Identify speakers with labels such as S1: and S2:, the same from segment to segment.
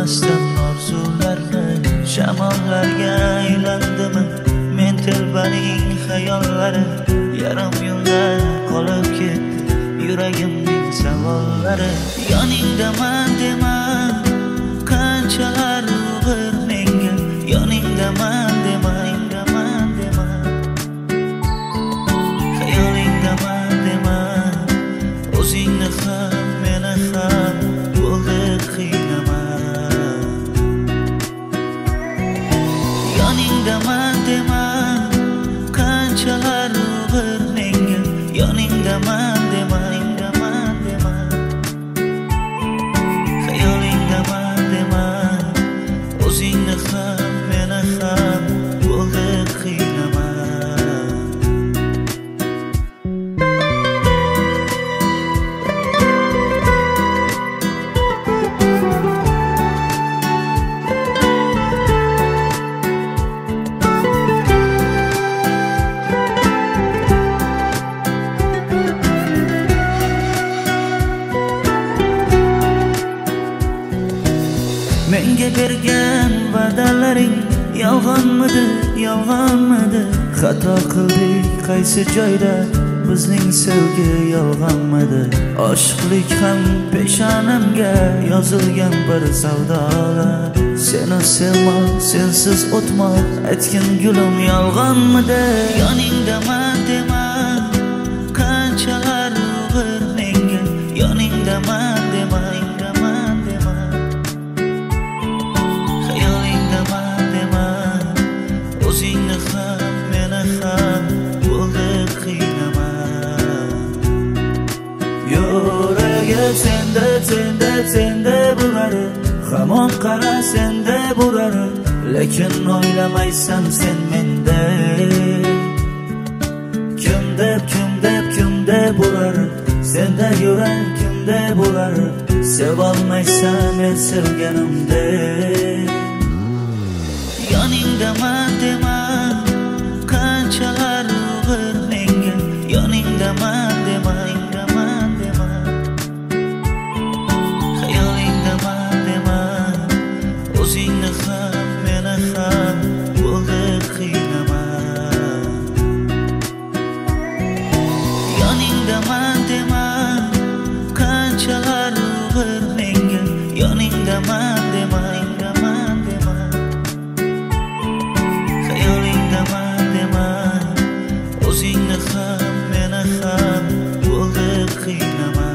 S1: o'ylamasdan orzularni shamollarga aylandimi men telbaning xayollari yarim yo'lda qolib ketdi yuragimning savollari yoningdaman dema qanchalar og'ir menga yoningdaman dema xayolingdaman dema o'zingni ham meni ham bo'ldi qiynama yoningdaman dema qanchalar og'ir menga yoningdaman dema xayolingdaman dema o'zingni ham meni ham bo'ldi qiynama menga bergan va'dalaring yolg'onmidi xato qildik qaysi joyda bizning sevgi yolg'onmidi oshiqlik ham peshonamga yozilgan bir savdolar seni sevmoq sensiz o'tmoq aytgin gulim yolg'onmidi yoningdaman dema qanchalar og'ir menga yoningdaman dema o'zingni ham meni ham bo'ldi qiynama yuragim senda bo'ladi hamon qara senda bo'ladi lekin o'ylamaysan sen menda kimda bo'ladi senda yurak kimda bo'ladi sevolmaysan men sevganimdek yoningdaman dema qanchalar og'ir menga yoningdaman dema xayolingdaman dema o'zingni ham meni ham bo'ldi qiynama yoningdaman dema qanchalar og'ir menga yoningdaman dema o'zingni ham meni ham bo'ldi qiynama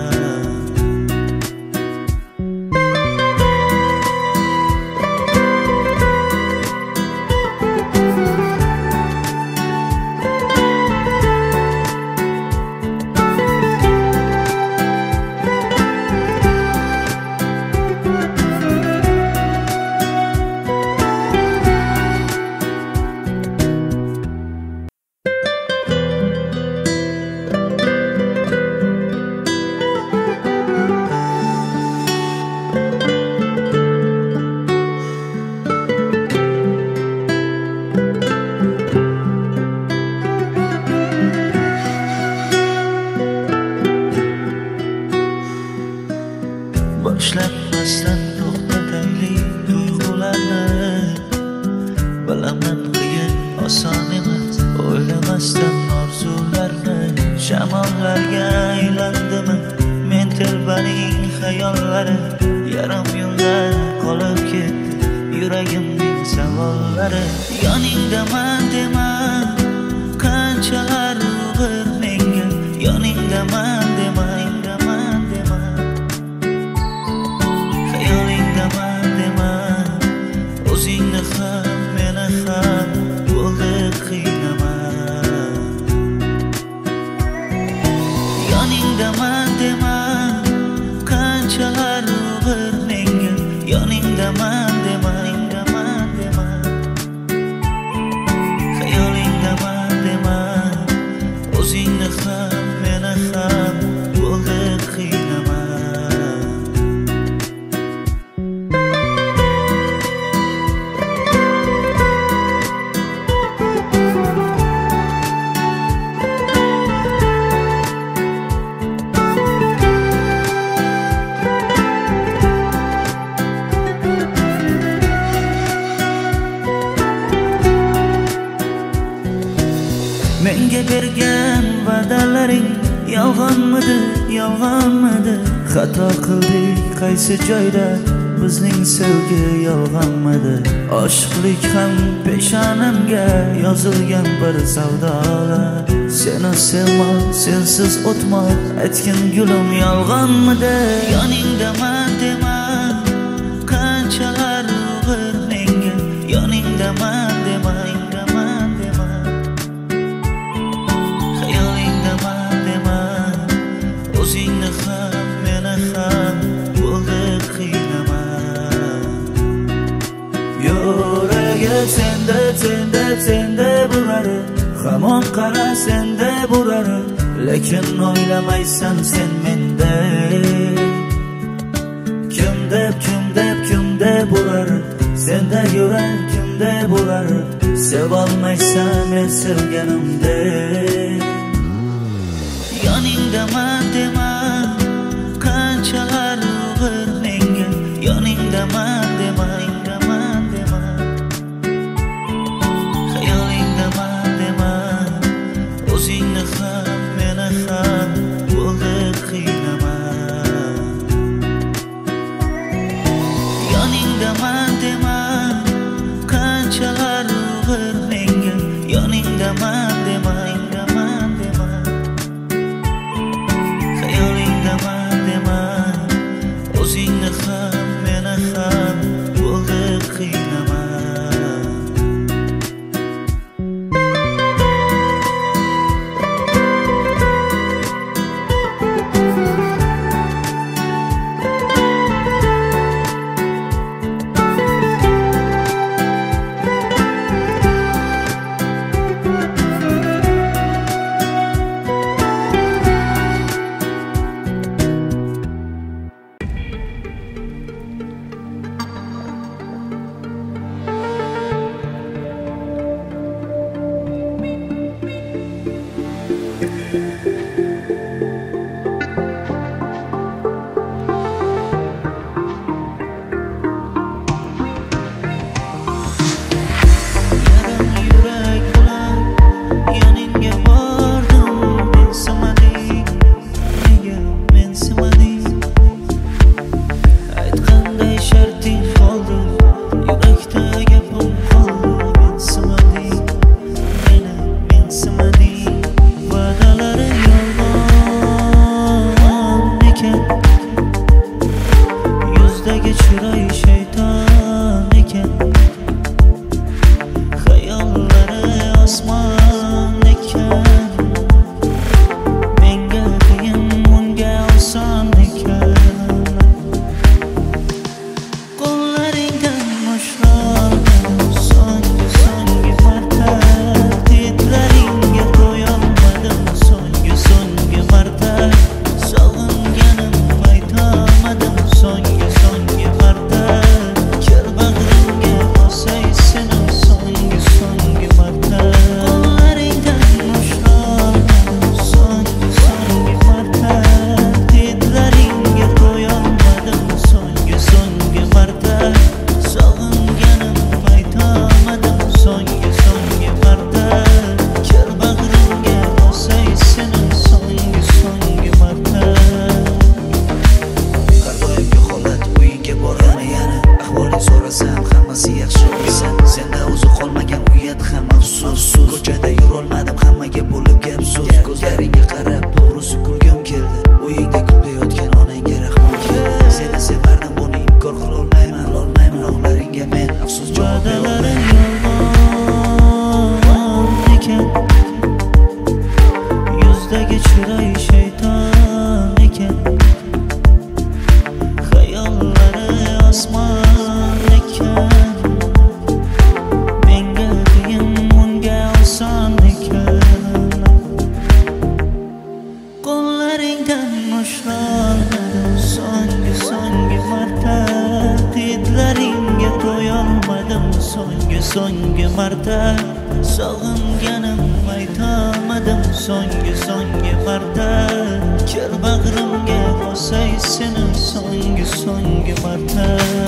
S1: boshlanmasdan to'xtataylik tuyg'ularni bilaman qiyin oson emas o'ylamasdan orzularni shamollarga aylandimi men telbaning xayollari yarim yo'lda qolib ketdi yuragimning savollari yoningdaman dema qanchalar og'ir menga yoningdaman dema o'zingni ham meni ham bo'ldi qiynama yoningdaman dema qanchalar og'ir menga yoningdaman dema xayolingdaman dema o'zingni ham meni ham bo'ldi qiynama menga bergan va'dalaring yolg'onmidi, yolg'onmidi? Xato qildik qaysi joyda, bizning sevgi yolg'onmidi? Oshiqlik ham peshonamga yozilgan bir savdolar. Seni sevmoq, sensiz o'tmoq, aytgin gulim yolg'onmidi? Yoningdaman dema, qanchalar og'ir menga. Yoningdaman dema, xayolingdaman dema. O'zingni ham, meni ham bo'ldi qiynama. Yuragi senda burar, hamon qara senda burar, lekin o'ylamaysan sen menda. Kimda burar, senda yurak kimda burar, sevolmaysan men sevganimda. Yoningdaman dema, qanchalar og'ir menga. Yoningdaman dema, xayolingdaman dema. O'zingni ham, meni ham bo'ldi qiynama. Yoningdaman dema, qanchalar og'ir menga. Yoningdaman dema, xayolingdaman dema. O'zingni ham, meni ham bo'ldi qiynama.
S2: so'nggi marta sog'inganim aytolmadim so'nggi marta kel bag'rimga bosay seni so'nggi marta